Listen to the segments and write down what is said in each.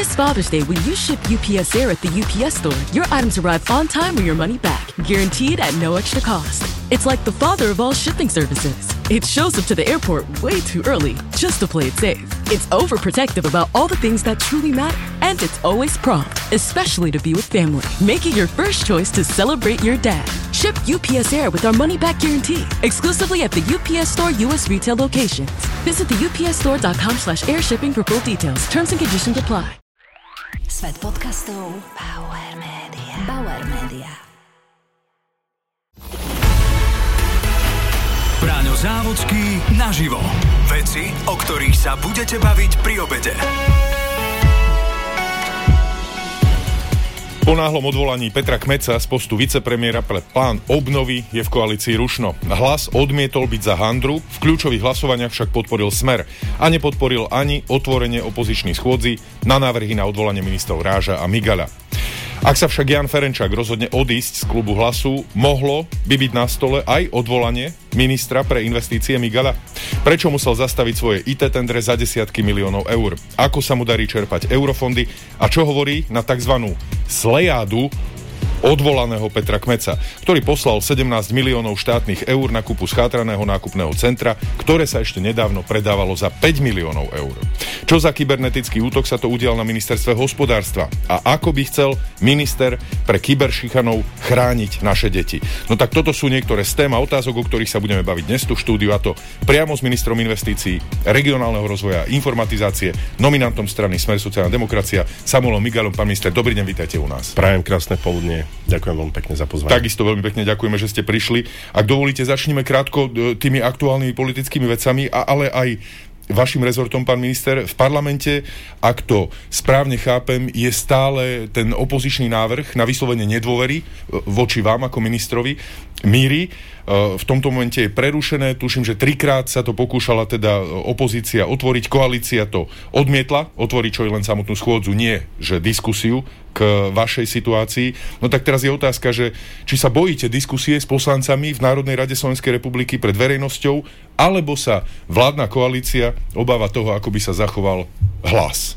This Father's Day, when you ship UPS Air at the UPS Store, your items arrive on time or your money back, guaranteed at no extra cost. It's like the father of all shipping services. It shows up to the airport way too early, just to play it safe. It's overprotective about all the things that truly matter, and it's always prompt, especially to be with family. Make it your first choice to celebrate your dad. Ship UPS Air with our money-back guarantee, exclusively at the UPS Store U.S. retail locations. Visit the upsstore.com/airshipping for full details. Terms and conditions apply. Svet podcastov Bauer Media. Bauer Media. Braňo Závodský naživo. Veci, o ktorých sa budete baviť pri obede. Po náhlom odvolaní Petra Kmeca z postu vicepremiéra pre plán obnovy je v koalícii rušno. Hlas odmietol byť za handru, v kľúčových hlasovaniach však podporil Smer a nepodporil ani otvorenie opozičných schôdzí na návrhy na odvolanie ministrov Ráža a Migaľa. Ak sa však Jan Ferenčák rozhodne odísť z klubu Hlasu, mohlo by byť na stole aj odvolanie ministra pre investície Migaľa? Prečo musel zastaviť svoje IT tendre za desiatky miliónov eur? Ako sa mu darí čerpať eurofondy? A čo hovorí na tzv. Slejádu odvolaného Petra Kmeca, ktorý poslal 17 miliónov štátnych eur na kúpu schátraného nákupného centra, ktoré sa ešte nedávno predávalo za 5 miliónov eur. Čo za kybernetický útok sa to udial na ministerstve hospodárstva a ako by chcel minister pre kyberšikanov chrániť naše deti? No tak toto sú niektoré z tém a otázok, o ktorých sa budeme baviť dnes tu v štúdiu, a to priamo s ministrom investícií, regionálneho rozvoja a informatizácie, nominantom strany Smer sociálna demokracia Samuelom Migaľom. Pán minister, dobrý deň, vítajte u nás. Prajem krásne poludnie. Ďakujem veľmi pekne za pozvanie. Takisto veľmi pekne ďakujeme, že ste prišli. Ak dovolíte, začneme krátko tými aktuálnymi politickými vecami, ale aj vašim rezortom, pán minister. V parlamente, ak to správne chápem, je stále ten opozičný návrh na vyslovenie nedôvery voči vám ako ministrovi míry. V tomto momente je prerušené. Tuším, že 3-krát sa to pokúšala teda opozícia otvoriť. Koalícia to odmietla otvoriť, čo je len samotnú schôdzu, nie že diskusiu k vašej situácii. No tak teraz je otázka, že či sa bojíte diskusie s poslancami v Národnej rade Slovenskej republiky pred verejnosťou, alebo sa vládna koalícia obáva toho, ako by sa zachoval Hlas?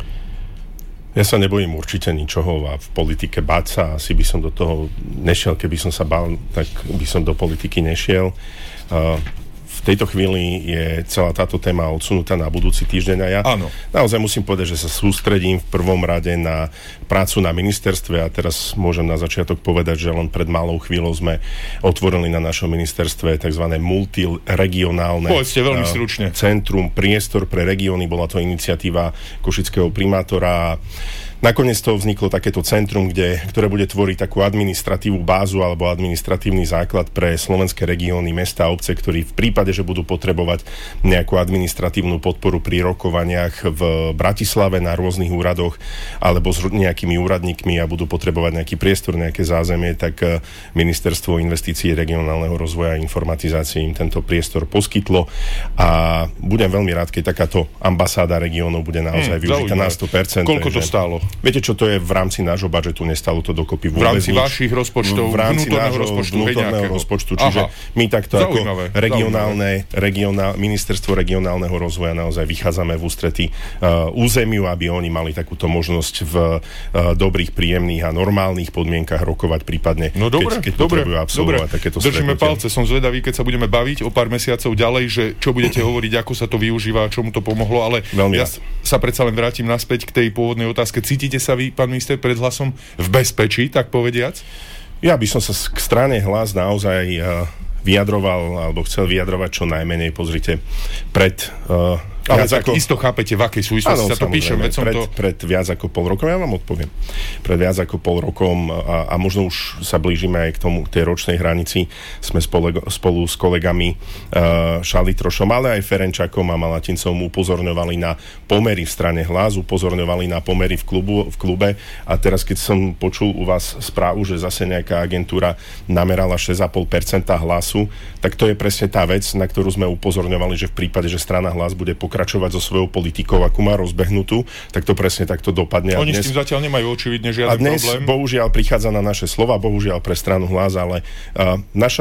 Ja sa nebojím určite ničoho a v politike báť sa, asi by som do toho nešiel. Keby som sa bál, tak by som do politiky nešiel. V tejto chvíli je celá táto téma odsunutá na budúci týždeň a ja naozaj musím povedať, že sa sústredím v prvom rade na prácu na ministerstve a teraz môžem na začiatok povedať, že len pred malou chvíľou sme otvorili na našom ministerstve tzv. Multiregionálne centrum, priestor pre regióny. Bola to iniciatíva košického primátora. Nakoniec to vzniklo takéto centrum, ktoré bude tvoriť takú administratívnu bázu alebo administratívny základ pre slovenské regióny, mesta a obce, ktorí v prípade, že budú potrebovať nejakú administratívnu podporu pri rokovaniach v Bratislave na rôznych úradoch alebo s nejakými úradníkmi a budú potrebovať nejaký priestor, nejaké zázemie, tak Ministerstvo investícií, regionálneho rozvoja a informatizácie im tento priestor poskytlo a budem veľmi rád, keď takáto ambasáda regiónov bude naozaj využitá na 100%. Koľko to stálo? Viete, čo to je v rámci nášho budžetu? Nestalo to dokopy vôbec. V rámci vašich rozpočtov, v rámci vnútorného rozpočtu. Čiže my takto ako Ministerstvo regionálneho rozvoja naozaj vychádzame v ústrety územiu, aby oni mali takúto možnosť v dobrých, príjemných a normálnych podmienkach rokovať prípadne, keď potrebujú absolvovať takéto stretnutie. Držíme palce, som zvedavý, keď sa budeme baviť o pár mesiacov ďalej, že čo budete hovoriť, ako sa to využíva, čomu to pomohlo, ale ja sa predsa len vrátim naspäť k tej pôvodnej otázke. Cítite sa vy, pán minister, pred Hlasom v bezpečí, tak povediac? Ja by som sa k strane Hlas naozaj vyjadroval, alebo chcel vyjadrovať čo najmenej, pozrite, ale tak isto chápete, v akej súvislosti sa to píšem. Pred viac ako pol rokom, ja vám odpoviem. Pred viac ako pol rokom a možno už sa blížime aj k tej ročnej hranici, sme spolu s kolegami Šalitrošom, ale aj Ferenčákom a Malatincom upozorňovali na pomery v strane Hlas, upozorňovali na pomery v klube a teraz, keď som počul u vás správu, že zase nejaká agentúra namerala 6,5% Hlasu, tak to je presne tá vec, na ktorú sme upozorňovali, že v prípade, že strana Hlas bude pokračovať so svojou politikou, akú má rozbehnutú, tak to presne takto dopadne. Oni s tým zatiaľ nemajú očividne žiaden problém. A dnes bohužiaľ prichádza na naše slova, bohužiaľ pre stranu Hlas, ale naša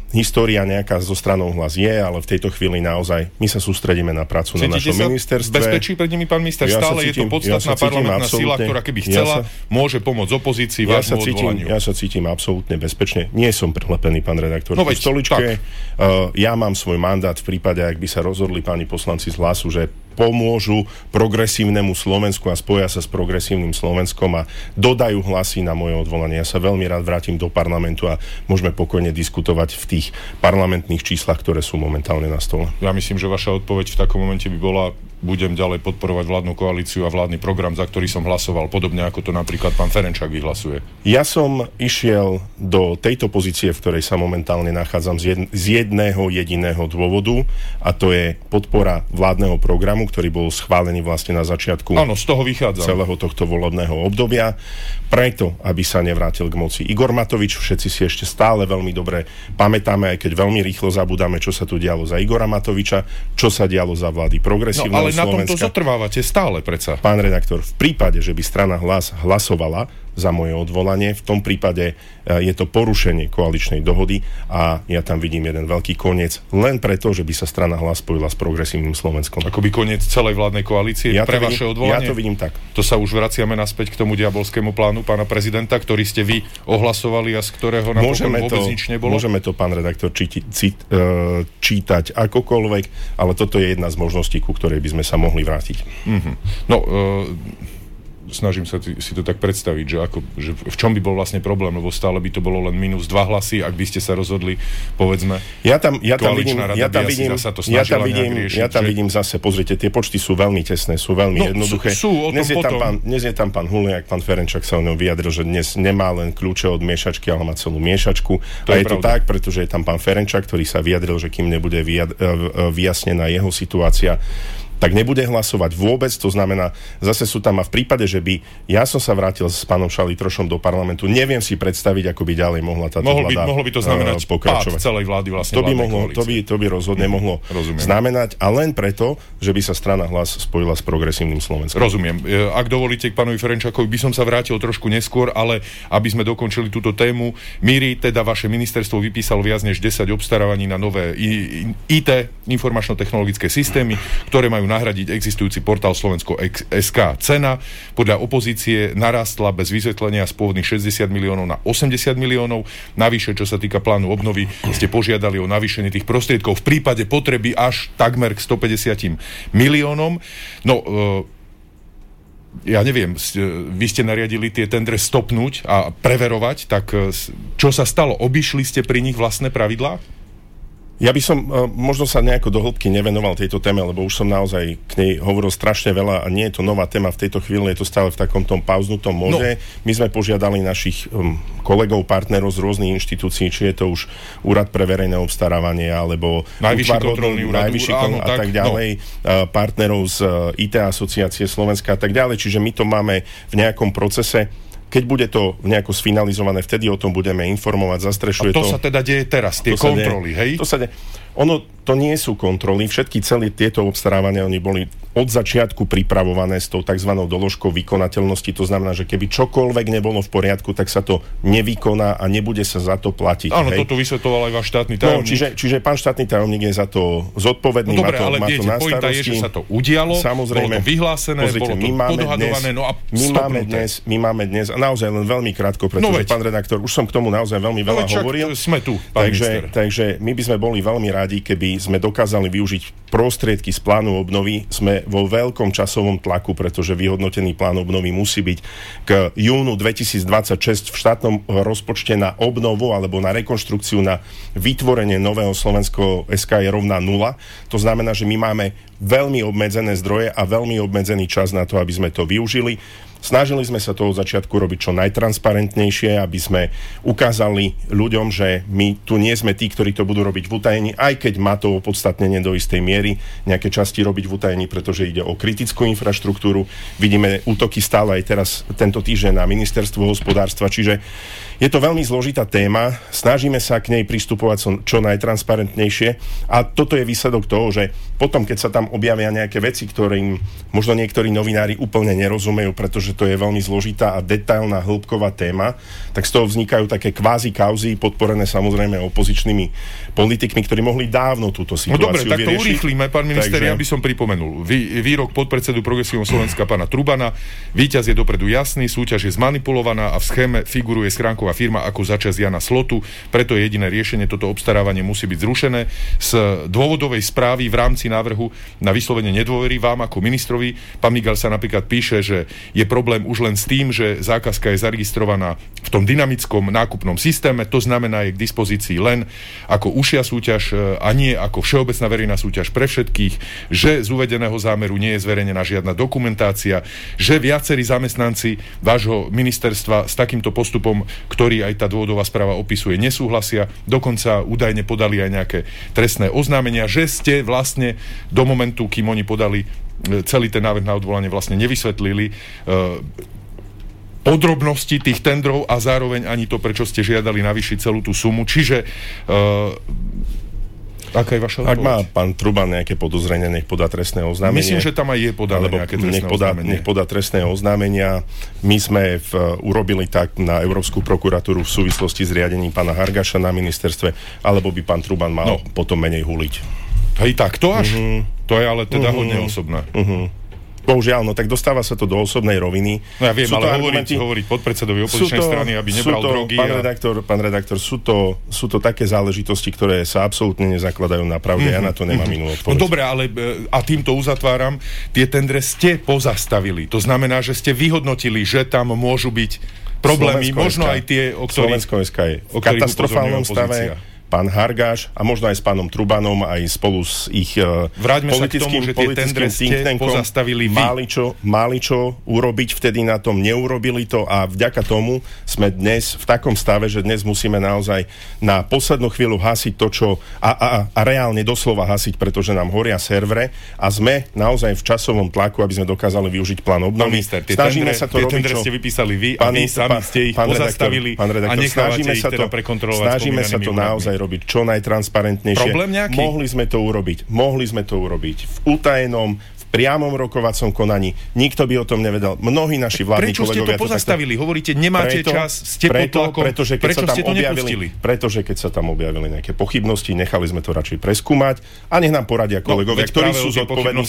história nejaká zo stranou Hlas je, ale v tejto chvíli naozaj my sa sústredíme na prácu na našom ministerstve. Bezpečí pred nimi, pán minister? Stále je to podstatná parlamentná sila, ktorá keby chcela, môže pomôcť opozícii vášmu odvolaniu. Ja sa cítim absolútne bezpečne. Nie som prehlepený, pán redaktor. V stoličke. Ja mám svoj mandát v prípade, ak by sa rozhodli páni poslanci z Hlasu, že pomôžu progresívnemu Slovensku a spoja sa s progresívnym Slovenskom a dodajú hlasy na moje odvolanie. Ja sa veľmi rád vrátim do parlamentu a môžeme pokojne diskutovať v tých parlamentných číslach, ktoré sú momentálne na stole. Ja myslím, že vaša odpoveď v takom momente by bola: budem ďalej podporovať vládnu koalíciu a vládny program, za ktorý som hlasoval, podobne ako to napríklad pán Ferenčák vyhlasuje. Ja som išiel do tejto pozície, v ktorej sa momentálne nachádzam z jedného jediného dôvodu, a to je podpora vládneho programu, ktorý bol schválený vlastne na začiatku celého tohto volebného obdobia, preto, aby sa nevrátil k moci Igor Matovič. Všetci si ešte stále veľmi dobre pamätáme, aj keď veľmi rýchlo zabudáme, čo sa tu dialo za Igora Matoviča, čo sa dialo za vlády progresívneho Slovenska. Ale na tomto zotrvávate stále predsa. Pán redaktor, v prípade, že by strana Hlas hlasovala za moje odvolanie, v tom prípade je to porušenie koaličnej dohody a ja tam vidím jeden veľký koniec, len preto, že by sa strana Hlas spojila s progresívnym Slovenskom. Akoby koniec celej vládnej koalície pre vaše odvolanie? Ja to vidím tak. To sa už vraciame naspäť k tomu diabolskému plánu pána prezidenta, ktorý ste vy ohlasovali a z ktorého napokon vôbec nič nebolo? Môžeme to, pán redaktor, čítať akokoľvek, ale toto je jedna z možností, ku ktorej by sme sa mohli vrátiť. Snažím sa si to tak predstaviť, že v čom by bol vlastne problém, lebo stále by to bolo len -2 hlasy, ak by ste sa rozhodli, povedzme, koaličná rada by asi sa to snažila nejak riešiť. Ja tam vidím zase, pozrite, tie počty sú veľmi tesné, sú veľmi jednoduché. Dnes je tam pán Huliak, pán Ferenčák sa o ňom vyjadril, že dnes nemá len kľúče od miešačky, ale má celú miešačku. A je to tak, pretože je tam pán Ferenčák, ktorý sa vyjadril, že kým nebude vyjasnená jeho situácia, tak nebude hlasovať vôbec. To znamená, zase sú tam, a v prípade, že by ja som sa vrátil s pánom Šalitrošom do parlamentu, neviem si predstaviť, ako by ďalej mohla táto vláda mohlo by to znamenať pád celej vlády vlastne. To by rozhodne mohlo znamenať, a len preto, že by sa strana Hlas spojila s progresívnym Slovenskom. Rozumiem. Ak dovolíte, k pánovi Ferenčákovi by som sa vrátil trošku neskôr, ale aby sme dokončili túto tému, MIRI, teda vaše ministerstvo, vypísalo viac než 10 obstarávaní na nové IT, informačno-technologické systémy, ktoré majú nahradiť existujúci portál Slovensko.sk. Cena podľa opozície narástla bez vysvetlenia z pôvodných 60 miliónov na 80 miliónov. Navyše, čo sa týka plánu obnovy, ste požiadali o navýšenie tých prostriedkov v prípade potreby až takmer k 150 miliónom. Ja neviem, vy ste nariadili tie tendre stopnúť a preverovať, tak čo sa stalo? Obišli ste pri nich vlastné pravidlá? Ja by som možno sa nejako do hĺbky nevenoval tejto téme, lebo už som naozaj k nej hovoril strašne veľa a nie je to nová téma v tejto chvíli, je to stále v takom tom pauznutom móde. My sme požiadali našich kolegov, partnerov z rôznych inštitúcií, či je to už Úrad pre verejné obstarávanie, alebo Najvyšší kontrolný úrad a tak ďalej, partnerov z IT asociácie Slovenska a tak ďalej. Čiže my to máme v nejakom procese. Keď bude to nejako sfinalizované, vtedy o tom budeme informovať, zastrešuje to. A to sa teda deje teraz, tie kontroly, hej? To nie sú kontroly, všetky celé tieto obstarávania, oni boli od začiatku pripravované s tou tzv. Doložkou vykonateľnosti, to znamená, že keby čokoľvek nebolo v poriadku, tak sa to nevykoná a nebude sa za to platiť. Áno, toto vysvetoval aj váš štátny tajomník. Čiže pán štátny tajomník je za to zodpovedný, má to na starosti. Pointa je, že sa to udialo, bolo to vyhlásené, bolo to podhadované, my máme dnes, a naozaj len veľmi krátko, pretože pán redaktor, už som k tomu naozaj veľmi veľa hovoril. Sme tu, pán minister. Takže my by sme boli veľmi radi, keby sme dokázali využiť prostriedky z plánu obnovy. Sme vo veľkom časovom tlaku, pretože vyhodnotený plán obnovy musí byť k júnu 2026 v štátnom rozpočte na obnovu alebo na rekonštrukciu, na vytvorenie nového Slovensko SK je rovná 0. To znamená, že my máme veľmi obmedzené zdroje a veľmi obmedzený čas na to, aby sme to využili. Snažili sme sa to od začiatku robiť čo najtransparentnejšie, aby sme ukázali ľuďom, že my tu nie sme tí, ktorí to budú robiť v utajení, aj keď má to opodstatnenie do istej miery nejaké časti robiť v utajení, pretože ide o kritickú infraštruktúru. Vidíme útoky stále aj teraz tento týždeň na ministerstvo hospodárstva, čiže Je to veľmi zložitá téma, snažíme sa k nej pristupovať čo najtransparentnejšie a toto je výsledok toho, že potom, keď sa tam objavia nejaké veci, ktorým možno niektorí novinári úplne nerozumejú, pretože to je veľmi zložitá a detailná, hĺbková téma, tak z toho vznikajú také kvázi kauzy, podporené samozrejme opozičnými politikmi, ktorí mohli dávno túto situáciu dobre, tak to urýchlíme, pán minister, ja by som pripomenul. Výrok podpredsedu Progresívneho Slovenska pána Trubana, víťaz je dopredu jasný, súťaž je zmanipulovaná a v schéme figuruje schránková firma ako začas Jana Slotu, preto je jediné riešenie, toto obstarávanie musí byť zrušené. Z dôvodovej správy v rámci návrhu na vyslovenie nedôvery vám ako ministrovi, pán Migal sa napríklad píše, že je problém už len s tým, že zákazka je zaregistrovaná v tom dynamickom nákupnom systéme, to znamená, je k dispozícii len ako užšia súťaž a nie ako všeobecná verejná súťaž pre všetkých, že z uvedeného zámeru nie je zverejnená žiadna dokumentácia, že viacerí zamestnanci vášho ministerstva s takýmto postupom, ktorý aj tá dôvodová správa opisuje, nesúhlasia, dokonca údajne podali aj nejaké trestné oznámenia, že ste vlastne do momentu, kým oni podali celý ten návrh na odvolanie, vlastne nevysvetlili podrobnosti tých tendrov a zároveň ani to, prečo ste žiadali navýšiť celú tú sumu. Čiže aká je vaša odpoveď? Ak má pán Truban nejaké podozrenie, nech podá trestné oznámenie. Myslím, že tam aj je podané nejaké trestné oznámenie. Nech podá trestné oznámenia. My sme urobili tak na Európsku prokuratúru v súvislosti s riadením pána Hargaša na ministerstve, alebo by pán Truban mal potom menej huliť. Hej, tak to až? To je ale teda hodne osobné. Bohužiaľ, no tak dostáva sa to do osobnej roviny. No ja viem, ale hovoriť podpredsedovi opozičnej strany, aby nebral drogy. Pán redaktor, sú to také záležitosti, ktoré sa absolútne nezakladajú na pravde. Ja na to nemám inú odpoveď. No dobre, ale a týmto uzatváram, tie tendre ste pozastavili. To znamená, že ste vyhodnotili, že tam môžu byť problémy, možno aj tie, o ktorých Slovensko.sk je v katastrofálnom stave. Pán Hargáš a možno aj s pánom Trubanom, aj spolu s ich politickým think tankom pozastavili mali čo urobiť, vtedy na tom neurobili to a vďaka tomu sme dnes v takom stave, že dnes musíme naozaj na poslednú chvíľu hasiť to, čo a reálne doslova hasiť, pretože nám horia servere a sme naozaj v časovom tlaku, aby sme dokázali využiť plán obnovy. Snažíme sa to robiť, čo ste vypísali vy a vy sami ste ich pozastavili a nechávate ich teda prekontrolovať. Snažíme sa to naozaj robiť čo najtransparentnejšie. Problém nejaký? Mohli sme to urobiť v utajenom, priamom rokovacom konaní. Nikto by o tom nevedel. Mnohí naši vládni kolegovia... Prečo ste to pozastavili? Hovoríte, nemáte čas, ste pod tlakom. Prečo ste to nepustili? Pretože keď sa tam objavili nejaké pochybnosti, nechali sme to radšej preskúmať a nech nám poradia kolegovia, ktorí sú zodpovední.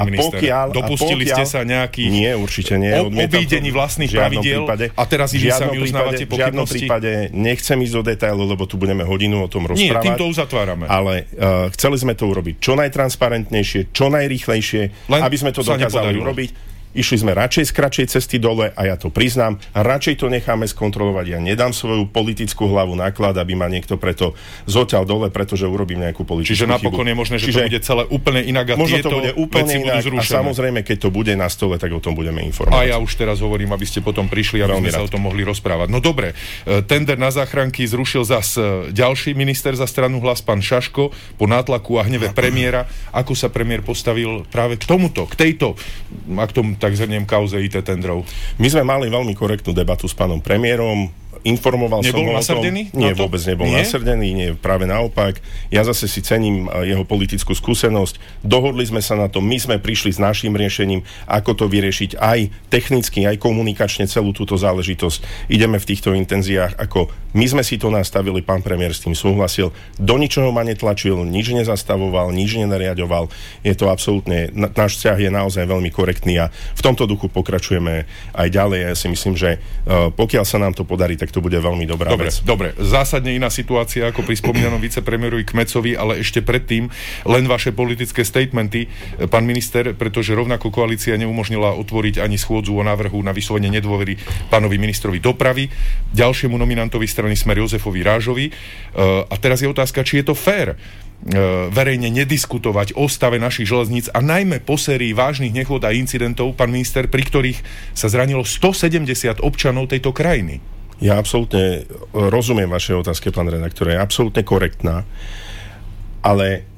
Dopustili ste sa nejakých... Nie, určite nie. Obídení vlastných pravidiel a teraz vy sami uznávate pochybnosti? V žiadnom prípade nechcem ísť do detailu, lebo tu budeme hodinu o tom rozprávať. Nie, týmto uzatvárame. Ale chceli sme to urobiť čo najtransparentnejšie, čo najrýchlejšie. Aby sme to dokázali urobiť. Išli sme radšej z kratšej cesty dole a ja to priznám, radšej to necháme skontrolovať. Ja nedám svoju politickú hlavu náklad, aby ma niekto preto zoťal dole, pretože urobím nejakú politickú chybu. Čiže napokon je možné, že to bude celé úplne inak a možno to bude úplne inak a samozrejme, keď to bude na stole, tak o tom budeme informovať. A ja už teraz hovorím, aby ste potom prišli, aby sme sa o tom mohli rozprávať. No dobre, tender na záchranky zrušil zas ďalší minister za stranu Hlas, pán Šaško, po nátlaku a hneve premiéra. Ako sa premiér postavil práve k tomuto, k tejto, ak tomu tak zhrniem, kauze IT tendrov? My sme mali veľmi korektnú debatu s pánom premiérom. Informoval som ho o tom. Nie, vôbec nebol nasrdený, nie, práve naopak. Ja zase si cením jeho politickú skúsenosť. Dohodli sme sa na tom, my sme prišli s naším riešením, ako to vyriešiť aj technicky, aj komunikačne celú túto záležitosť. Ideme v týchto intenziách, ako my sme si to nastavili, pán premiér s tým súhlasil. Do ničoho ma netlačil, nič nezastavoval, nič nenariaďoval. Je to absolútne, náš vzťah je naozaj veľmi korektný a v tomto duchu pokračujeme aj ďalej. Ja si myslím, že pokiaľ sa nám to podarí, tak to bude veľmi dobrá vec. Dobre, zásadne iná situácia ako pri spomínanom vicepremiérovi Kmecovi, ale ešte predtým len vaše politické statementy, pán minister, pretože rovnako koalícia neumožnila otvoriť ani schôdzu o návrhu na vyslovenie nedôvery pánovi ministrovi dopravy, ďalšiemu nominantovi strany Smer Jozefovi Rážovi. A teraz je otázka, či je to fér verejne nediskutovať o stave našich železníc a najmä po sérii vážnych nehôd a incidentov, pán minister, pri ktorých sa zranilo 170 občanov tejto krajiny. Ja absolútne rozumiem vašej otázke, pán redaktor, je absolútne korektná, ale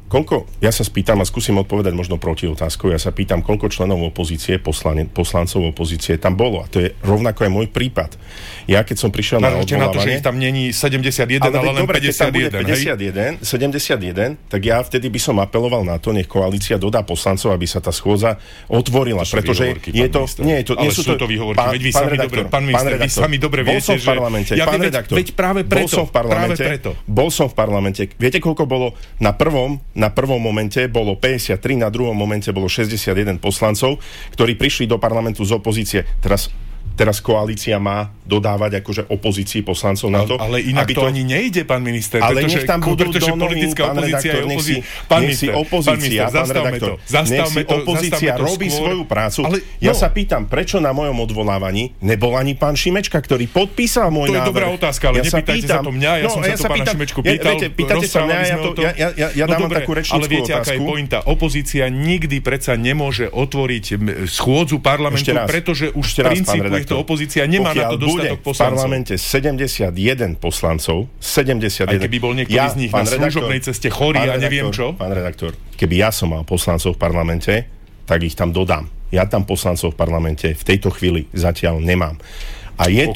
ja sa spýtam a skúsim odpovedať možno proti otázkou, ja sa pýtam, koľko členov opozície, poslancov opozície tam bolo. A to je rovnako aj môj prípad. Ja keď som prišiel na odvolávanie... na to, že ich tam není 71, ale len dobre, 51, 71, tak ja vtedy by som apeloval na to, nech koalícia dodá poslancov, aby sa tá schôdza otvorila, pretože je to... Nie je to, ale sú to výhovorky, veď vy sami dobre, pán minister, vy sami dobre viete, že... Pán redaktor, veď práve preto. Bol som v parlamente. Viete, koľko bolo na prvom momente bolo 53, na druhom momente bolo 61 poslancov, ktorí prišli do parlamentu z opozície. Teraz koalícia má dodávať akože opozícii poslancov na to. Ale inak to ani nejde, pán minister. Ale nech tam budú pretože politická opozícia je opozícia. Nech si opozícia robí svoju prácu. Ja sa pýtam, prečo na mojom odvolávaní nebol ani pán Šimečka, ktorý podpísal môj návrh. To je dobrá otázka, ale nepýtajte sa to mňa, ja som sa to pána Šimečku pýtal. Pýtate sa mňa, ja dávam takú rečnícku otázku. Ale viete, aká je pointa? Opozícia nikdy predsa nemôže otvoriť schôdzu parlamentu, pretože už v princípu je to opozícia nemá na to dostatok poslancov. V parlamente 71 poslancov, 71. Aj keby bol niektorý z nich na služobnej ceste chorý a neviem čo. Pán redaktor, keby ja som mal poslancov v parlamente, tak ich tam dodám. Ja tam poslancov v parlamente v tejto chvíli zatiaľ nemám. A je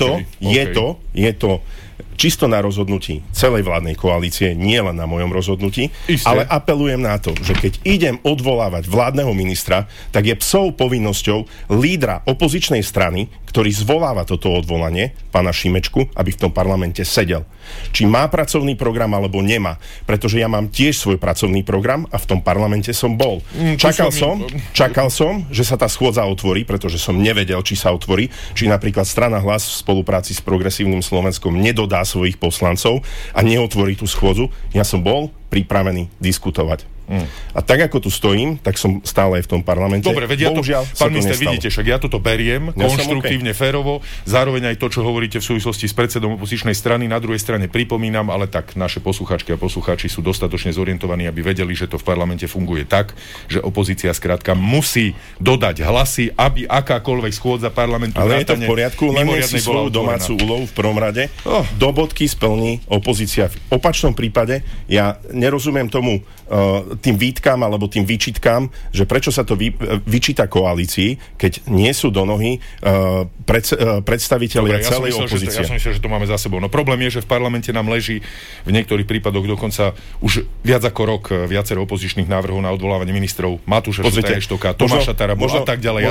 to čisto na rozhodnutí celej vládnej koalície, nie len na mojom rozhodnutí, ale apelujem na to, že keď idem odvolávať vládneho ministra, tak je psou povinnosťou lídra opozičnej strany, ktorý zvoláva toto odvolanie, pána Šimečku, aby v tom parlamente sedel. Či má pracovný program, alebo nemá. Pretože ja mám tiež svoj pracovný program a v tom parlamente som bol. Čakal som, že sa tá schôdza otvorí, pretože som nevedel, či sa otvorí, či napríklad strana Hlas v spolupráci s Progresívnym Slovenskom nedodá svojich poslancov a neotvorí tú schôdzu. Ja som bol pripravený diskutovať. A tak ako tu stojím, tak som stále aj v tom parlamente. Dobre, vedia to, pán minister, vidíte, však ja toto beriem konštruktívne, férovo, zároveň aj to, čo hovoríte v súvislosti s predsedom opozičnej strany, na druhej strane pripomínam, ale tak naše posluchačky a poslucháči sú dostatočne zorientovaní, aby vedeli, že to v parlamente funguje tak, že opozícia skrátka musí dodať hlasy, aby akákoľvek schôdza parlamentu ale je to v poriadku, len si svoju domácu úlohu v prvom rade. Do bodky splní opozícia. V opačnom prípade ja nerozumiem tomu tým výtkam alebo tým výčitkám, že prečo sa to vyčíta koalícii, keď nie sú do nohy predstavitelia celej opozície. Ja som myslel, že to máme za sebou. No problém je, že v parlamente nám leží v niektorých prípadoch dokonca už viac ako rok viacero opozičných návrhov na odvolávanie ministrov. Matúša Šutaještoka, Tomáša Tarabu a tak ďalej.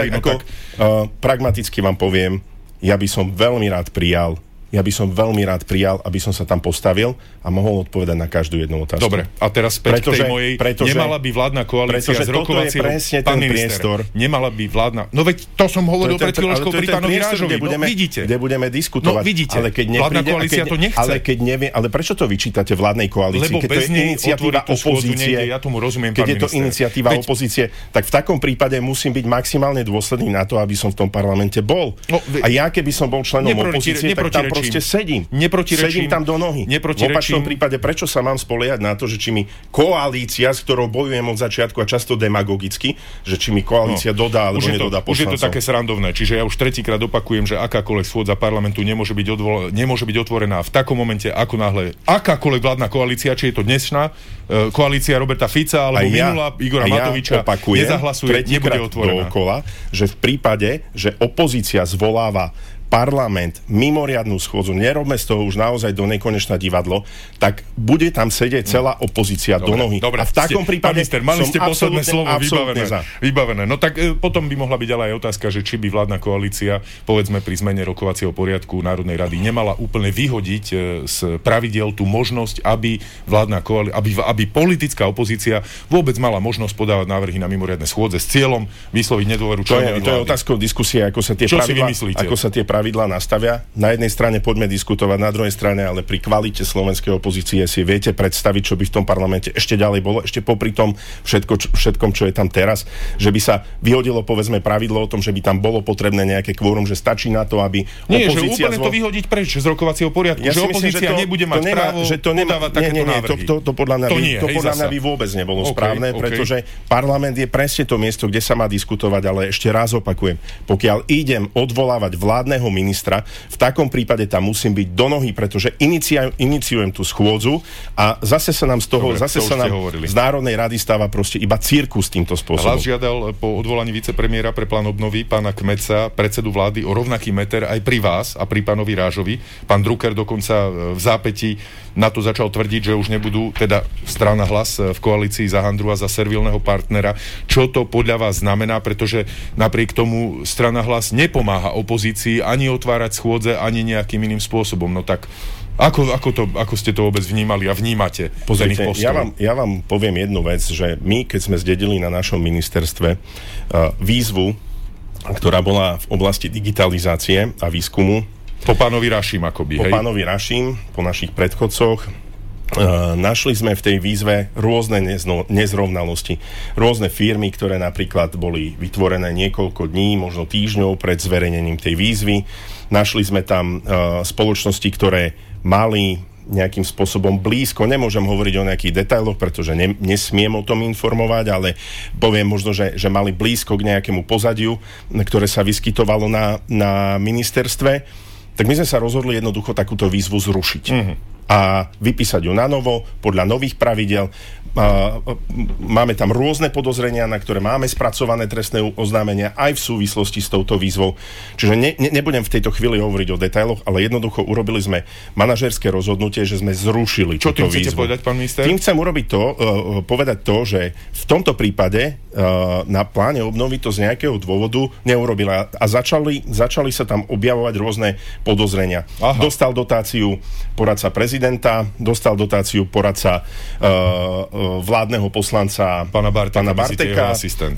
Pragmaticky vám poviem, ja by som veľmi rád prijal, aby som sa tam postavil a mohol odpovedať na každú jednu otázku. Dobre, a teraz späť k tej mojej, nemala by vládna koalícia z rokovacieho... Pán minister, nemala by vládna... No veď to som hovoril pred chvíľočkou pri pánovi Rážovi. Kde budeme diskutovať. No vidíte, vládna koalícia to nechce. Ale prečo to vyčítate vládnej koalícii? Lebo bez nej otvoriť tú schôdzu nejde, ja tomu rozumiem, pán minister. Keď je to iniciatíva opozície, tak v takom prípade musím byť maximálne dôsledný na to, aby som v tom parlamente bol. A ja, keby som bol členom opozície, tak tam proste sedím. Sedím tam do nohy. V opačnom prípade, prečo sa mám spoliehať na to, že či mi koalícia, s ktorou bojujem od začiatku a často demagogicky, že či mi koalícia dodá alebo nedodá poslancov. Už je to také srandovné. Čiže ja už tretíkrát opakujem, že akákoľvek schôdza parlamentu nemôže byť otvorená v takom momente, ako náhle akákoľvek vládna koalícia, či je to dnešná koalícia Roberta Fica alebo minulá Igora Matoviča, nezahlasuje, nebude otvorená. Dookola, že v prípade, že opozícia zvoláva parlament, mimoriadnu schôdzu, nerobme z toho už naozaj do nekonečná divadlo, tak bude tam sedieť celá opozícia do nohy. Dobre, a v takom prípade mali ste posledné slovo vybavené. No tak potom by mohla byť ale aj otázka, že či by vládna koalícia, povedzme pri zmene rokovacieho poriadku Národnej rady, nemala úplne vyhodiť z pravidiel tú možnosť, aby aby politická opozícia vôbec mala možnosť podávať návrhy na mimoriadne schôdze s cieľom vysloviť nedôveru členovi vlády. To je otázkou diskusie, ako sa tie pravidlá nastavia. Na jednej strane poďme diskutovať, na druhej strane, ale pri kvalite slovenskej opozície si viete predstaviť, čo by v tom parlamente ešte ďalej bolo, ešte popri tom všetkom, čo je tam teraz, že by sa vyhodilo, povedzme, pravidlo o tom, že by tam bolo potrebné nejaké kvórum, že stačí na to, aby opozícia... Nie, že úplne to vyhodiť preč z rokovacieho poriadku, že opozícia nebude mať právo podávať takéto návrhy. To podľa mňa by vôbec nebolo správne, pretože parlament je presne to miesto, kde sa má diskutovať, ale ešte raz opakujem, pokiaľ idem odvolávať vládneho ministra, v takom prípade tam musím byť do nohy, pretože iniciujem tú schôdzu a zase sa nám z toho, dobre, z Národnej rady stáva proste iba cirkus týmto spôsobom. Hlas žiadal po odvolaní vicepremiéra pre plán obnovy pána Kmeca, predsedu vlády, o rovnaký meter aj pri vás a pri pánovi Rážovi. Pán Drucker dokonca v zápätí na to začal tvrdiť, že už nebudú teda strana Hlas v koalícii za handru a za servilného partnera. Čo to podľa vás znamená, pretože napriek tomu strana Hlas nepomáha opozícii ani otvárať schôdze, ani nejakým iným spôsobom. No tak ako ste to vôbec vnímali a vnímate? Pozrite, ja vám poviem jednu vec, že my, keď sme zdedili na našom ministerstve výzvu, ktorá bola v oblasti digitalizácie a výskumu. Po pánovi Raším akoby, hej? Po pánovi Raším, po našich predchodcoch. Našli sme v tej výzve rôzne nezrovnalosti. Rôzne firmy, ktoré napríklad boli vytvorené niekoľko dní, možno týždňov pred zverejnením tej výzvy. Našli sme tam spoločnosti, ktoré mali nejakým spôsobom blízko, nemôžem hovoriť o nejakých detailoch, pretože nesmiem o tom informovať, ale poviem možno, že mali blízko k nejakému pozadiu, ktoré sa vyskytovalo na ministerstve, tak my sme sa rozhodli jednoducho takúto výzvu zrušiť. A vypísať ju na novo, podľa nových pravidel. Máme tam rôzne podozrenia, na ktoré máme spracované trestné oznámenia aj v súvislosti s touto výzvou. Čiže nebudem v tejto chvíli hovoriť o detailoch, ale jednoducho urobili sme manažérske rozhodnutie, že sme zrušili túto výzvu. Čo tým chcete povedať, pán minister? Tým chcem povedať to, že v tomto prípade na pláne obnovy to z nejakého dôvodu neurobila a začali sa tam objavovať rôzne podozrenia. Aha. Dostal dotáciu poradca prezidenta, dostal dotáciu poradca vládneho poslanca pána Barteka,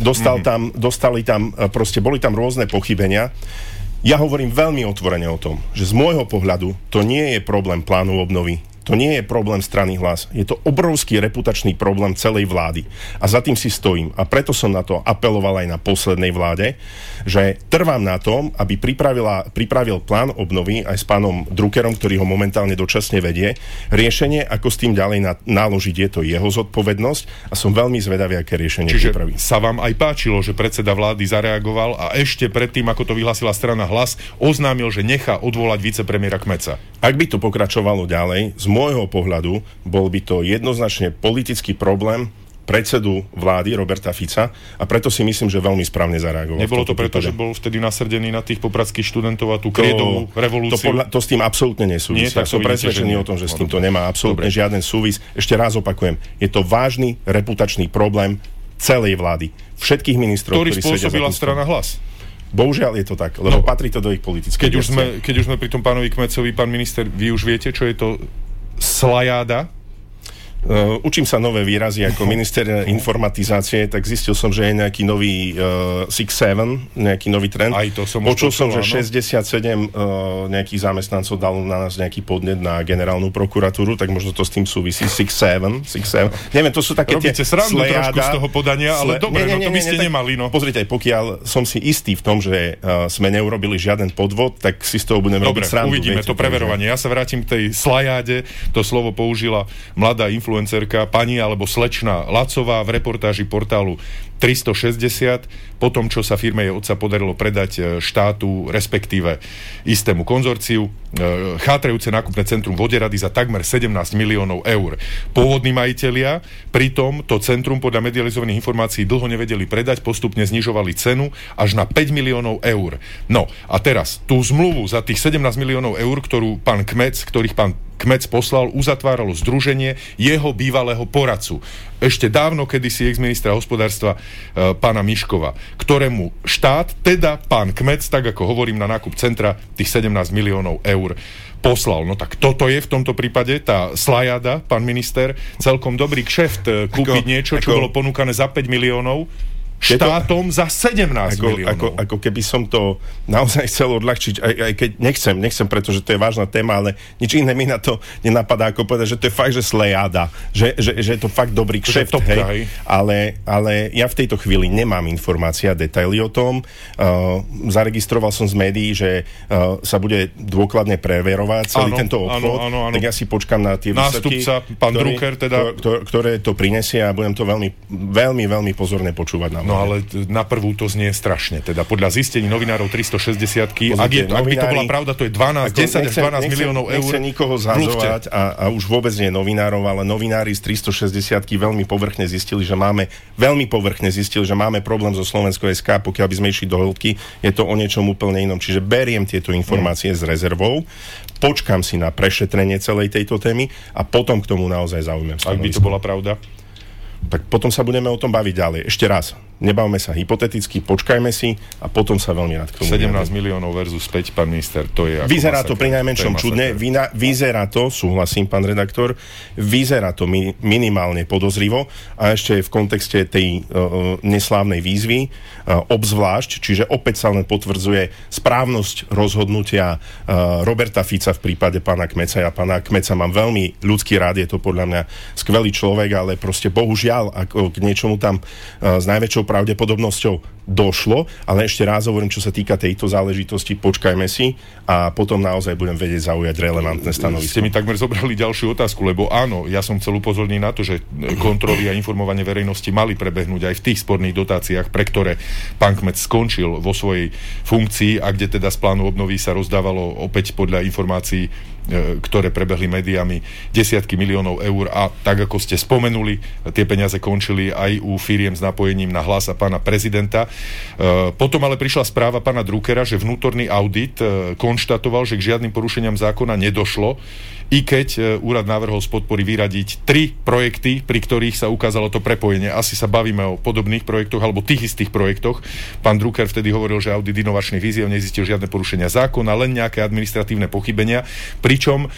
dostali tam, proste boli tam rôzne pochybenia. Ja hovorím veľmi otvorene o tom, že z môjho pohľadu to nie je problém plánu obnovy. To nie je problém strany Hlas. Je to obrovský reputačný problém celej vlády. A za tým si stojím. A preto som na to apeloval aj na poslednej vláde, že trvám na tom, aby pripravil plán obnovy aj s pánom Druckerom, ktorý ho momentálne dočasne vedie, riešenie, ako s tým ďalej naložiť. Je to jeho zodpovednosť a som veľmi zvedavý, aké riešenie pripraví. Čiže sa vám aj páčilo, že predseda vlády zareagoval a ešte predtým, ako to vyhlásila strana Hlas, oznámil, že nechá odvolať vicepremiéra Kmeca. Ak by to pokračovalo ďalej, z môjho pohľadu bol by to jednoznačne politický problém predsedu vlády Roberta Fica a preto si myslím, že veľmi správne zareagoval. Nebolo to preto, že bol vtedy nasrdený na tých popradských študentov a tú kriedovú revolúciu? To s tým absolútne nesúvisí. Ja som presvedčený o tom, že s týmto nemá absolútne žiaden súvis. Ešte raz opakujem, je to vážny reputačný problém celej vlády. Všetkých ministrov, ktorí sedia za tým. Ktorý spôsobila strana Hlas. Bohužiaľ je to tak, lebo patrí to do ich politickej Keď už sme pri tom pánovi Kmecovi, pán minister, vy už viete, čo je to slajáda? Učím sa nové výrazy ako minister informatizácie, tak zistil som, že je nejaký nový 6-7, nejaký nový trend. Aj to som počul som, že 67 nejakých zamestnancov dalo na nás nejaký podnet na generálnu prokuratúru, tak možno to s tým súvisí 6-7. Neviem, to sú také robíte srandu trošku z toho podania, ale dobre, to by ste nemali. No. Pozrite, pokiaľ som si istý v tom, že sme neurobili žiaden podvod, tak si z toho budeme robiť srandu. Dobre, uvidíme to preverovanie. Ja sa vrátim k tej slajáde. To slovo použila mladá influencerka, pani alebo slečna Lacová v reportáži portálu 360, po tom, čo sa firme jej otca podarilo predať štátu, respektíve istému konzorciu, chátrajúce nákupné centrum Voderady za takmer 17 miliónov eur. Pôvodní majitelia pritom to centrum podľa medializovaných informácií dlho nevedeli predať, postupne znižovali cenu až na 5 miliónov eur. No a teraz tú zmluvu za tých 17 miliónov eur, ktorých pán Kmec poslal, uzatváralo združenie jeho bývalého poradcu. Ešte dávno, kedysi ex-ministra hospodárstva pána Miškova, ktorému štát, teda pán Kmec, tak ako hovorím, na nákup centra tých 17 miliónov eur poslal. No tak toto je v tomto prípade tá slajada, pán minister, celkom dobrý kšeft kúpiť niečo, čo bolo ponúkané za 5 miliónov štátom za 17 miliónov. Ako keby som to naozaj chcel odľahčiť, aj keď nechcem, pretože to je vážna téma, ale nič iné mi na to nenapadá, ako povedať, že to je fakt, že slejáda, že je to fakt dobrý kšeft, hej. Ale ja v tejto chvíli nemám informácie a detaily o tom. Zaregistroval som z médií, že sa bude dôkladne preverovať celý tento obchod, tak ja si počkam na tie výsledky, nástupca, pán Drucker, teda, ktoré to prinesie a budem to veľmi, veľmi, veľmi pozorne počúvať. No ale na prvú to znie strašne. Teda podľa zistení novinárov 360-ky, ak by to bola pravda, to je 10 až 12 miliónov eur. Nechcem nikoho zhadzovať a už vôbec nie novinárov, ale novinári z 360-ky veľmi povrchne zistili, že máme problém so Slovensko.sk, pokiaľ by sme išli do hĺbky, je to o niečom úplne inom. Čiže beriem tieto informácie s rezervou, počkam si na prešetrenie celej tejto témy a potom k tomu naozaj zaujmem stanovisko. Ak by to bola pravda? Tak potom sa budeme o tom baviť ďalej. Ešte raz, nebavme sa hypoteticky, počkajme si a potom sa veľmi rád k tomu 17 miliónov versus 5, pán minister, to je... Vyzerá to pri najmenšom čudne, vyzerá to, súhlasím, pán redaktor, vyzerá to minimálne podozrivo a ešte v kontexte tej neslávnej výzvy obzvlášť, čiže opäť sa len potvrdzuje správnosť rozhodnutia Roberta Fica v prípade pána Kmeca. Ja pána Kmeca mám veľmi ľudský rád, je to podľa mňa skvelý človek, ale proste bohužiaľ, ako k niečomu tam s najväčšou pravdepodobnosťou došlo, ale ešte raz hovorím, čo sa týka tejto záležitosti, počkajme si a potom naozaj budem vedieť zaujať relevantné stanovisko. Ste mi takmer zobrali ďalšiu otázku, lebo áno, ja som chcel upozorniť na to, že kontroly a informovanie verejnosti mali prebehnúť aj v tých sporných dotáciách, pre ktoré pán Kmec skončil vo svojej funkcii a kde teda z plánu obnovy sa rozdávalo opäť podľa informácií, ktoré prebehli médiami, desiatky miliónov eur a tak, ako ste spomenuli, tie peniaze končili aj u firiem s napojením na Hlas a pána prezidenta. Potom ale prišla správa pána Druckera, že vnútorný audit konštatoval, že k žiadnym porušeniam zákona nedošlo, i keď úrad navrhol z podpory vyradiť 3 projekty, pri ktorých sa ukázalo to prepojenie. Asi sa bavíme o podobných projektoch alebo tých istých projektoch. Pán Drucker vtedy hovoril, že audit inovačných víziev nezistil žiadne porušenia zákona, len nejaké administratívne pochybenia, pričom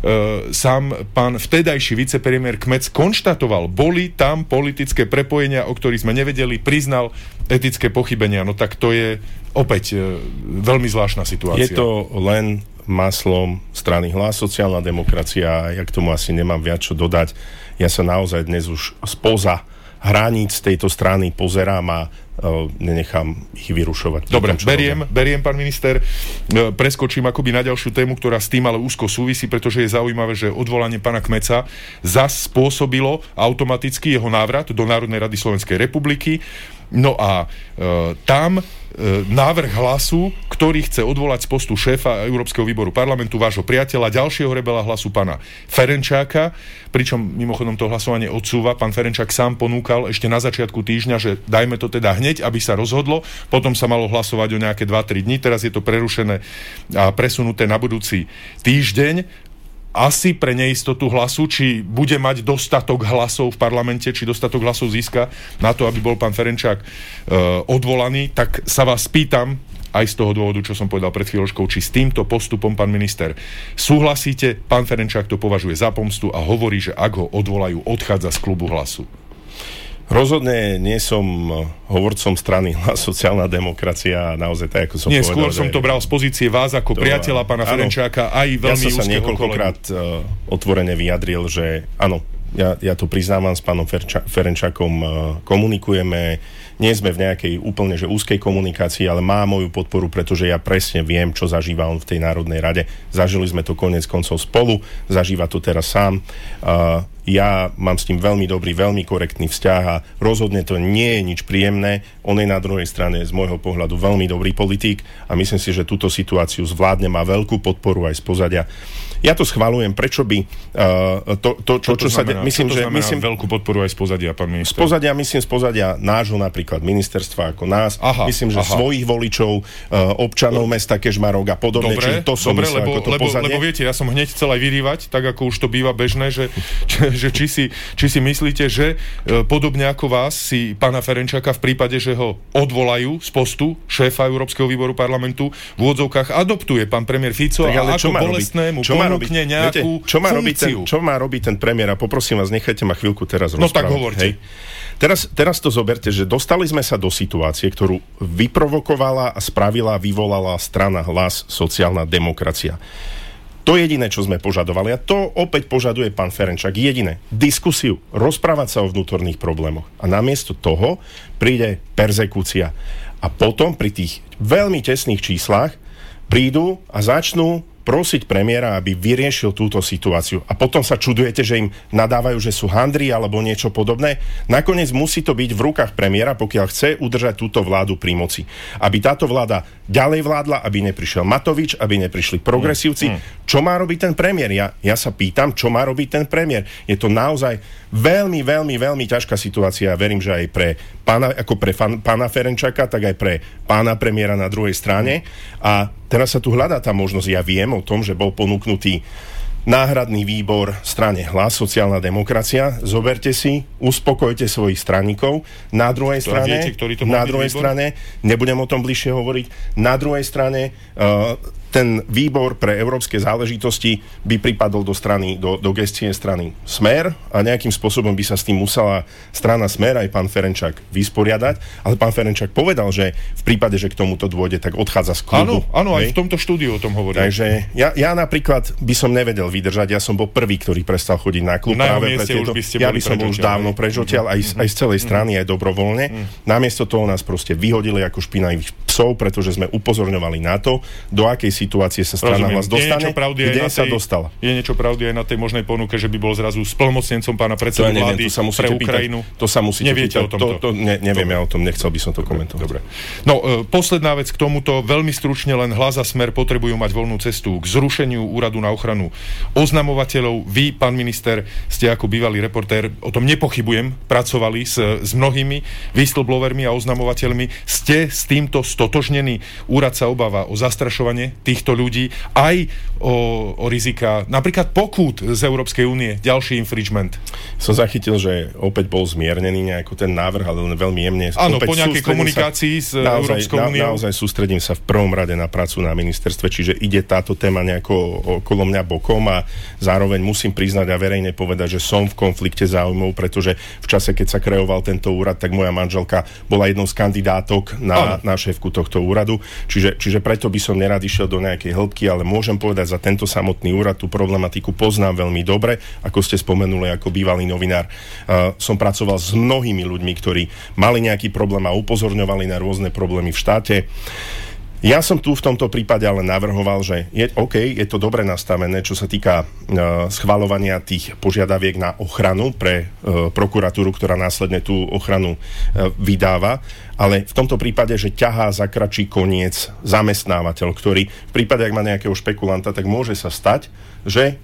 sám pán vtedajší vicepremiér Kmec konštatoval, boli tam politické prepojenia, o ktorých sme nevedeli, priznal etické pochybenia. No tak to je opäť veľmi zvláštna situácia. Je to len maslom strany Hlas, sociálna demokracia, ja k tomu asi nemám viac čo dodať. Ja sa naozaj dnes už spoza hraníc tejto strany pozerám a nenechám ich vyrušovať. Dobre, beriem, pán minister. Preskočím akoby na ďalšiu tému, ktorá s tým ale úzko súvisí, pretože je zaujímavé, že odvolanie pána Kmeca zas spôsobilo automaticky jeho návrat do Národnej rady Slovenskej republiky. No a tam návrh Hlasu, ktorý chce odvolať z postu šéfa Európskeho výboru parlamentu vášho priateľa, ďalšieho rebela Hlasu, pána Ferenčáka, pričom mimochodom to hlasovanie odsúva. Pán Ferenčák sám ponúkal ešte na začiatku týždňa, že dajme to teda hneď, aby sa rozhodlo, potom sa malo hlasovať o nejaké 2-3 dní, teraz je to prerušené a presunuté na budúci týždeň. Asi pre neistotu Hlasu, či bude mať dostatok hlasov v parlamente, či dostatok hlasov získa na to, aby bol pán Ferenčák odvolaný, tak sa vás pýtam, aj z toho dôvodu, čo som povedal pred chvíľočkou, či s týmto postupom, pán minister, súhlasíte? Pán Ferenčák to považuje za pomstu a hovorí, že ak ho odvolajú, odchádza z klubu Hlasu. Rozhodne nie som hovorcom strany Hlas, sociálna demokracia, naozaj tak, ako som povedal. Skôr som to bral z pozície vás ako priateľa pána Ferenčáka, aj veľmi úzkeho kolegu. Ja som sa niekoľkokrát otvorene vyjadril, že áno, ja to priznávam, s pánom Ferenčákom komunikujeme, nie sme v nejakej úplne že úzkej komunikácii, ale má moju podporu, pretože ja presne viem, čo zažíva on v tej Národnej rade. Zažili sme to koniec koncov spolu, zažíva to teraz sám. Ja mám s tým veľmi dobrý, veľmi korektný vzťah a rozhodne to nie je nič príjemné. On je na druhej strane z môjho pohľadu veľmi dobrý politík a myslím si, že túto situáciu zvládne, má veľkú podporu aj z pozadia. Ja to schvaľujem, prečo by čo sa myslím veľkú podporu aj z pozadia, pán minister. Z pozadia nášho napríklad ministerstva ako nás. Myslím, že svojich voličov, občanov mesta Kežmarok a podobne. Dobre, lebo viete, ja som hneď chcel aj vyrývať, tak ako už to býva bežné, že či si myslíte, že podobne ako vás si pána Ferenčáka v prípade, že ho odvolajú z postu šéfa Európskeho výboru parlamentu, v úvodzovkách adoptuje pán premiér Fico a ako bolestnému ponúkne nejakú funkciu. Čo má robiť ten premiér? A poprosím vás, nechajte ma chvíľku teraz rozprávať. No tak hovorte. Hej. Teraz to zoberte, že dostali sme sa do situácie, ktorú vyprovokovala a vyvolala strana Hlas, sociálna demokracia. To jediné, čo sme požadovali, a to opäť požaduje pán Ferenčák, jediné, diskusiu, rozprávať sa o vnútorných problémoch. A namiesto toho príde perzekúcia. A potom pri tých veľmi tesných číslach prídu a začnú prosiť premiéra, aby vyriešil túto situáciu. A potom sa čudujete, že im nadávajú, že sú handri alebo niečo podobné. Nakoniec musí to byť v rukách premiéra, pokiaľ chce udržať túto vládu pri moci. Aby táto vláda ďalej vládla, aby neprišiel Matovič, aby neprišli progresívci. Čo má robiť ten premiér? Ja sa pýtam, čo má robiť ten premiér. Je to naozaj veľmi, veľmi, veľmi ťažká situácia. Verím, že aj pre pána Ferenčaka, tak aj pre pána premiéra na druhej strane. A teraz sa tu hľadá tá možnosť. Ja viem o tom, že bol ponúknutý náhradný výbor strane Hlas, sociálna demokracia. Zoberte si, uspokojte svojich straníkov. Na druhej strane, nebudem o tom bližšie hovoriť, na druhej strane ten výbor pre európske záležitosti by pripadol do gestie strany Smer a nejakým spôsobom by sa s tým musela strana Smer aj pán Ferenčák vysporiadať, ale pán Ferenčák povedal, že v prípade, že k tomuto dôjde, tak odchádza z klubu. Áno, aj v tomto štúdiu o tom hovorí. Takže ja napríklad by som nevedel vydržať, ja som bol prvý, ktorý prestal chodiť na klub práve pre tieto. Ja by som bol už dávno preč odtiaľ, aj z celej strany, aj dobrovoľne. Namiesto toho nás proste vyhodili ako špinavých psov, pretože sme upozorňovali na to, do akej situácie sa strana Hlas dostane, kde sa dostala. Je niečo pravdy aj na tej možnej ponuke, že by bol zrazu splnomocnencom pána predsedu vlády pre Ukrajinu? To sa musíte Neviete pýtať. O tomto? Neviem ja o tom, nechcel by som to komentovať. Dobre. No, posledná vec k tomuto, veľmi stručne len Hlas a Smer potrebujú mať voľnú cestu k zrušeniu úradu na ochranu oznamovateľov. Vy, pán minister, ste ako bývalý reportér, o tom nepochybujem, pracovali s mnohými whistleblowermi a oznamovateľmi. Ste s týmto stotožnení? Úrad sa obáva o zastrašovanie týchto ľudí, aj o rizika, napríklad pokút z Európskej únie, ďalší infringement. Som zachytil, že opäť bol zmiernený nejako ten návrh, ale len veľmi jemne. Áno, po nejakej komunikácii s Európskou úniou. Naozaj sústredím sa v prvom rade na prácu na ministerstve, čiže ide táto téma nejako okolo mňa bokom a zároveň musím priznať a verejne povedať, že som v konflikte záujmov, pretože v čase, keď sa kreoval tento úrad, tak moja manželka bola jednou z kandidátok na šéfku tohto úradu, čiže preto by som nerad išiel do nejakej hĺbky, ale môžem povedať, za tento samotný úrad tú problematiku poznám veľmi dobre, ako ste spomenuli, ako bývalý novinár. Som pracoval s mnohými ľuďmi, ktorí mali nejaký problém a upozorňovali na rôzne problémy v štáte. Ja som tu v tomto prípade ale navrhoval, že je to dobre nastavené, čo sa týka schvaľovania tých požiadaviek na ochranu pre prokuratúru, ktorá následne tú ochranu vydáva, ale v tomto prípade, že ťahá za kratší koniec zamestnávateľ, ktorý v prípade, ak má nejakého špekulanta, tak môže sa stať, že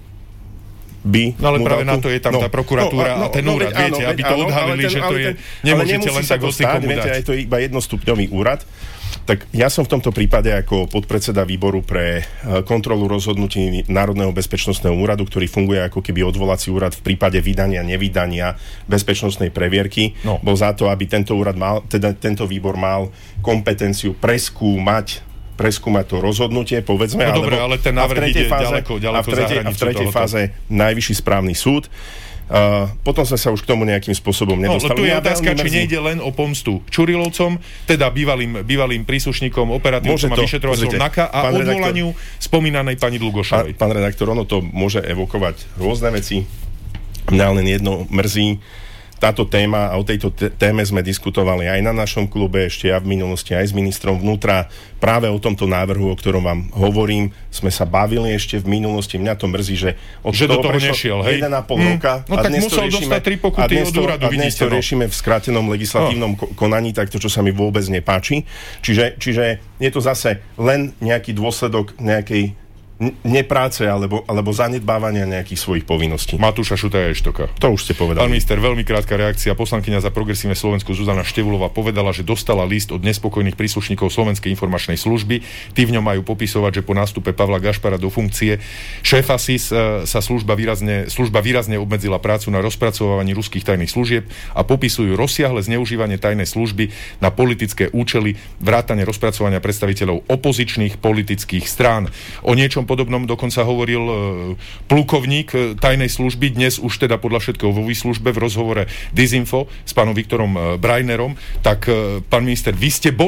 ale práve na to je tam tá prokuratúra a ten úrad, viete, aby to odhalili, že to je, nemôžete len tak hocikomu dať. Viete, je to iba jednostupňový úrad. Tak ja som v tomto prípade ako podpredseda výboru pre kontrolu rozhodnutí Národného bezpečnostného úradu, ktorý funguje ako keby odvolací úrad v prípade vydania, nevydania bezpečnostnej previerky, bol za to, aby tento úrad mal, teda tento výbor mal kompetenciu preskúmať to rozhodnutie, povedzme. No dobre, ale ten návrh ide ďaleko a v tretej fáze Najvyšší správny súd. Potom sme sa už k tomu nejakým spôsobom nedostali. Tu je otázka, či nejde len o pomstu Čurilovcom, teda bývalým príslušníkom, operatívcom a vyšetrovateľom NAKA a odvolaniu spomínanej pani Dlugošovej. Pán redaktor, ono to môže evokovať rôzne veci. Mňa len jedno mrzí. Táto téma, a o tejto téme sme diskutovali aj na našom klube, ešte ja v minulosti aj s ministrom vnútra. Práve o tomto návrhu, o ktorom vám hovorím, sme sa bavili ešte v minulosti. Mňa to mrzí, že do toho nešiel, hej? 1,5 roka. No tak musel dostať 3 pokuty od úradu, vidíte. A dnes to riešime v skrátenom legislatívnom konaní, tak to, čo sa mi vôbec nepáči. Čiže je to zase len nejaký dôsledok nejakej nepráce alebo zanedbávania nejakých svojich povinností. Matúša Šutaja Eštoka. To už ste povedali. Pán minister, veľmi krátka reakcia. Poslankyňa za Progresívne Slovensko Zuzana Števulová povedala, že dostala list od nespokojných príslušníkov Slovenskej informačnej služby. Tí v ňom majú popisovať, že po nástupe Pavla Gašpara do funkcie šéfa SIS sa služba výrazne obmedzila prácu na rozpracovaní ruských tajných služieb a popisujú rozsiahle zneužívanie tajnej služby na politické účely, vrátane rozpracovania predstaviteľov opozičných politických strán. O niečom podobnom dokonca hovoril plukovník tajnej služby, dnes už teda podľa všetkého vo výslužbe v rozhovore Disinfo s pánom Viktorom Brajnerom. Tak, pán minister, vy ste boli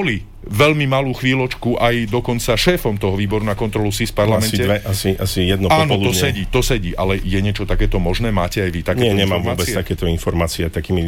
veľmi malú chvíľočku aj dokonca šéfom toho výboru na kontrolu SIS v parlamente. Asi jedno áno, popoludne. to sedí, ale je niečo takéto možné? Máte aj vy takéto informácie? Nie, nemám vôbec takéto informácie.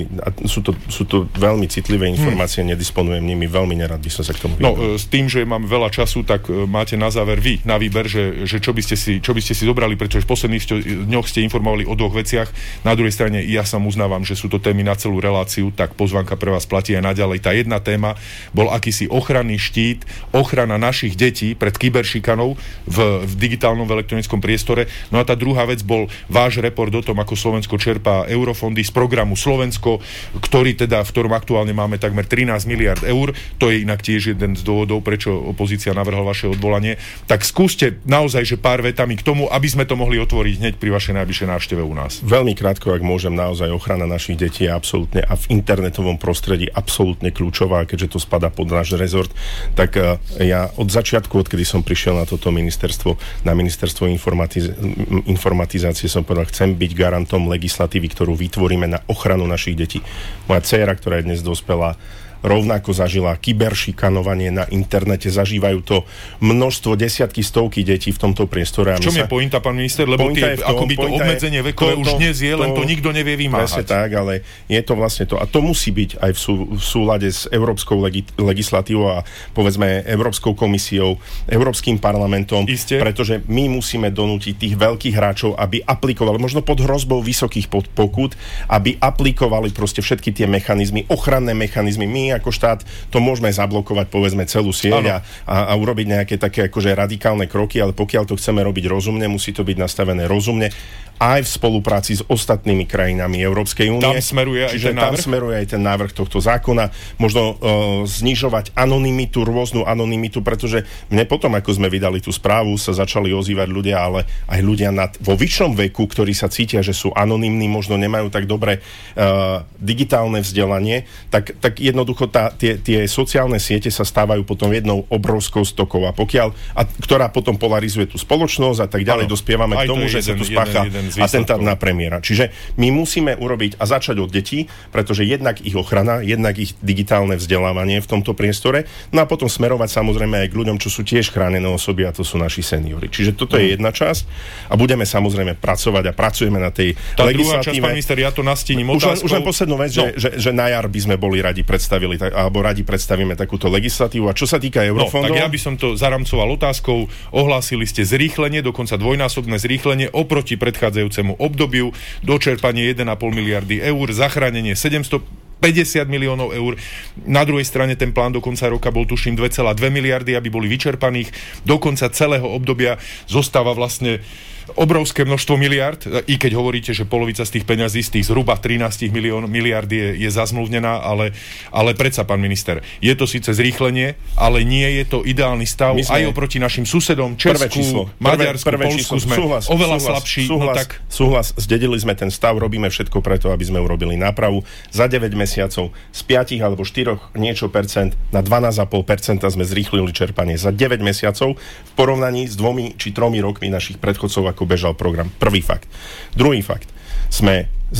Sú to veľmi citlivé informácie, nedisponujem nimi, veľmi nerad by som sa k tomu vyjadril. S tým, že mám veľa času, tak máte na záver vy na výber, že čo by ste si zobrali, pretože v posledných dňoch ste informovali o dvoch veciach. Na druhej strane ja sám uznávam, že sú to témy na celú reláciu, tak pozvánka pre vás platí aj naďalej. Tá jedna téma bol akýsi ochranný štít, ochrana našich detí pred kyberšikanou v digitálnom, v elektronickom priestore. No a tá druhá vec bol váš report o tom, ako Slovensko čerpá eurofondy z programu Slovensko, v ktorom aktuálne máme takmer 13 miliard eur. To je inak tiež jeden z dôvodov, prečo opozícia navrhla vaše odvolanie. Tak skúste naozaj, že pár vetami k tomu, aby sme to mohli otvoriť hneď pri vašej najbližšej návšteve u nás. Veľmi krátko, ak môžem, naozaj ochrana našich detí je absolútne a v internetovom prostredí absolútne kľúčová, keďže to spadá pod náš rezort. Tak ja od začiatku, odkedy som prišiel na toto ministerstvo, na ministerstvo informatizácie, som povedal, chcem byť garantom legislatívy, ktorú vytvoríme na ochranu našich detí. Moja dcéra, ktorá je dnes dospelá, rovnako zažila kyberšikanovanie na internete, zažívajú to množstvo, desiatky, stovky detí v tomto priestore. V čom je pointa, pán minister? Lebo akoby to obmedzenie vekové už dnes je, len to nikto nevie vymáhať. Presne tak, ale je to vlastne to. A to musí byť aj v súlade s európskou legislatívou a povedzme Európskou komisiou, Európskym parlamentom, pretože my musíme donútiť tých veľkých hráčov, aby aplikovali, možno pod hrozbou vysokých pokút, aby aplikovali proste všetky tie mechanizmy, ochranné mechanizmy. My ako štát to môžeme zablokovať, povedzme, celú sieť a urobiť nejaké také akože radikálne kroky, ale pokiaľ to chceme robiť rozumne, musí to byť nastavené rozumne aj v spolupráci s ostatnými krajinami Európskej únie. Tam smeruje aj ten návrh tohto zákona. Možno znižovať anonymitu, rôznu anonymitu, pretože mne potom, ako sme vydali tú správu, sa začali ozývať ľudia, ale aj ľudia vo vyššom veku, ktorí sa cítia, že sú anonymní, možno nemajú tak dobré digitálne vzdelanie, tak jednoducho tie sociálne siete sa stávajú potom jednou obrovskou stokou ktorá potom polarizuje tú spoločnosť a tak ďalej. Dospievame k tomu, že sa tu spácha atentát na premiéra. Čiže my musíme urobiť a začať od detí, pretože jednak ich ochrana, jednak ich digitálne vzdelávanie v tomto priestore, no a potom smerovať samozrejme aj k ľuďom, čo sú tiež chránené osoby, a to sú naši seniori. Čiže toto je jedna časť a budeme samozrejme pracovať a pracujeme na tej legislatíve. Druhá časť, pán minister, ja to nastínim otázkou. Už len poslednú vec, že na jar by sme boli radi predstavili, alebo radi predstavíme takúto legislatívu. A čo sa týka eurofondov... tak ja by som to zaramcoval otázkou. Ohlásili ste zrýchlenie, dokonca dvojnásobné zrýchlenie oproti predchádzajúcemu obdobiu, dočerpanie 1,5 miliardy eur, zachránenie 750 miliónov eur. Na druhej strane ten plán do konca roka bol tuším 2,2 miliardy, aby boli vyčerpaných. Do konca celého obdobia zostáva vlastne obrovské množstvo miliard, i keď hovoríte, že polovica z tých peňazí, z tých zhruba 13 miliard je zazmluvnená, ale predsa, pán minister, je to síce zrýchlenie, ale nie je to ideálny stav. Aj oproti našim susedom, Česku, Maďarsku, Poľsku sme oveľa slabší. Súhlas, zdedili sme ten stav, robíme všetko preto, aby sme urobili nápravu. Za 9 mesiacov z 5 alebo 4 niečo percent na 12,5% sme zrýchlili čerpanie. Za 9 mesiacov v porovnaní s 2 či 3 rokmi našich predchodcov, ako bežal program. Prvý fakt. Druhý fakt. Sme z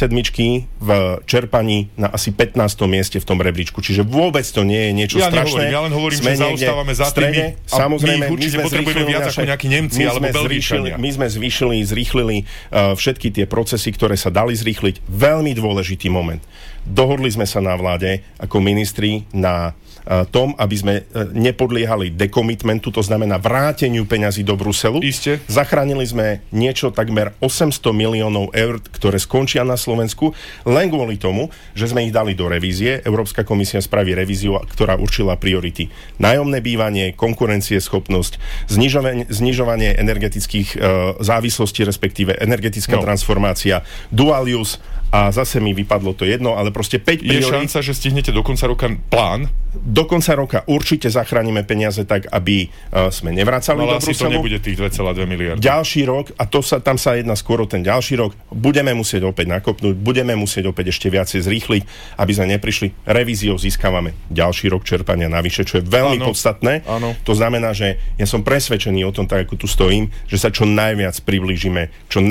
27 v čerpaní na asi 15. mieste v tom rebríčku. Čiže vôbec to nie je niečo strašné. Ja len hovorím, že zaostávame za tými. Samozrejme, my určite potrebujeme viac ako nejakí Nemci alebo Belgičania. My sme zrýchlili všetky tie procesy, ktoré sa dali zrýchliť. Veľmi dôležitý moment. Dohodli sme sa na vláde ako ministri na tom, aby sme nepodliehali dekomitmentu, to znamená vráteniu peňazí do Bruselu. Isté. Zachránili sme niečo takmer 800 miliónov eur, ktoré skončia na Slovensku, len kvôli tomu, že sme ich dali do revízie. Európska komisia spraví revíziu, ktorá určila priority. Nájomné bývanie, konkurencieschopnosť, znižovanie energetických závislostí, respektíve energetická transformácia, dual use, a zase mi vypadlo to jedno, ale proste 5 priorít. Je šanca, že stihnete do konca roka plán? Do konca roka určite zachránime peniaze tak, aby sme nevracali do Bruselu. Ale asi to nebude tých 2,2 miliardy. Ďalší rok, a tam sa jedná skôr o ten ďalší rok, budeme musieť opäť nakopnúť, budeme musieť opäť ešte viacej zrýchliť, aby sme neprišli. Revíziou získavame ďalší rok čerpania navyše, čo je veľmi podstatné. Áno. To znamená, že ja som presvedčený o tom, tak ako tu stojím, že sa čo najviac priblížime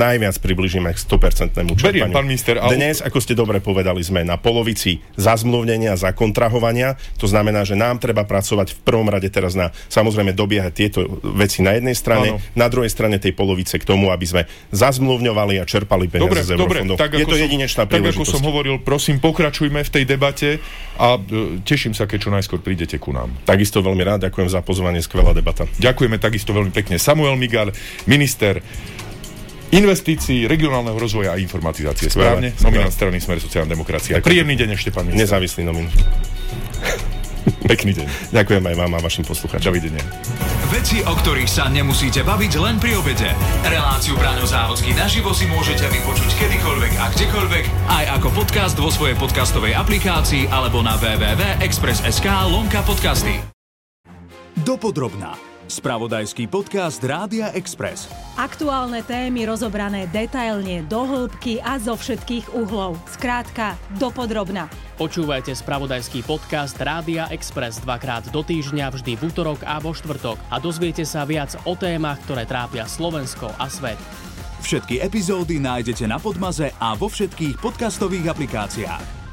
k 100% čerpaniu. Beriem, pán minister, Dnes, ako ste dobre povedali, sme na polovici zazmluvnenia, zakontrahovania. To znamená, že nám treba pracovať v prvom rade teraz na, samozrejme, dobiehať tieto veci na jednej strane, na druhej strane tej polovice k tomu, aby sme zazmluvňovali a čerpali peniaze z eurofondov. Je to jedinečná príležitosť. Tak ako som hovoril, prosím, pokračujme v tej debate a teším sa, keď čo najskôr prídete ku nám. Takisto veľmi rád, ďakujem za pozvanie, skvelá debata. Ďakujeme takisto veľmi pekne. Samuel Migal, minister investícií, regionálneho rozvoja a informatizácie. Správne? Nominant strany Smer sociálna demokracia. Príjemný deň ešte, pán minister. Nezávislý nomin. Pekný deň. Ďakujem aj vám a vašim poslucháčom. Dovidenia. Veci, o ktorých sa nemusíte baviť len pri obede. Reláciu Braňo Závodský naživo si môžete vypočuť kedykoľvek a kdekoľvek, aj ako podcast vo svojej podcastovej aplikácii alebo na www.express.sk/podcasty. Dopodrobná. Spravodajský podcast Rádia Express. Aktuálne témy rozobrané detailne, do hĺbky a zo všetkých uhlov. Skrátka, dopodrobná. Počúvajte spravodajský podcast Rádia Express dvakrát do týždňa, vždy v utorok a vo štvrtok. A dozviete sa viac o témach, ktoré trápia Slovensko a svet. Všetky epizódy nájdete na Podmaze a vo všetkých podcastových aplikáciách.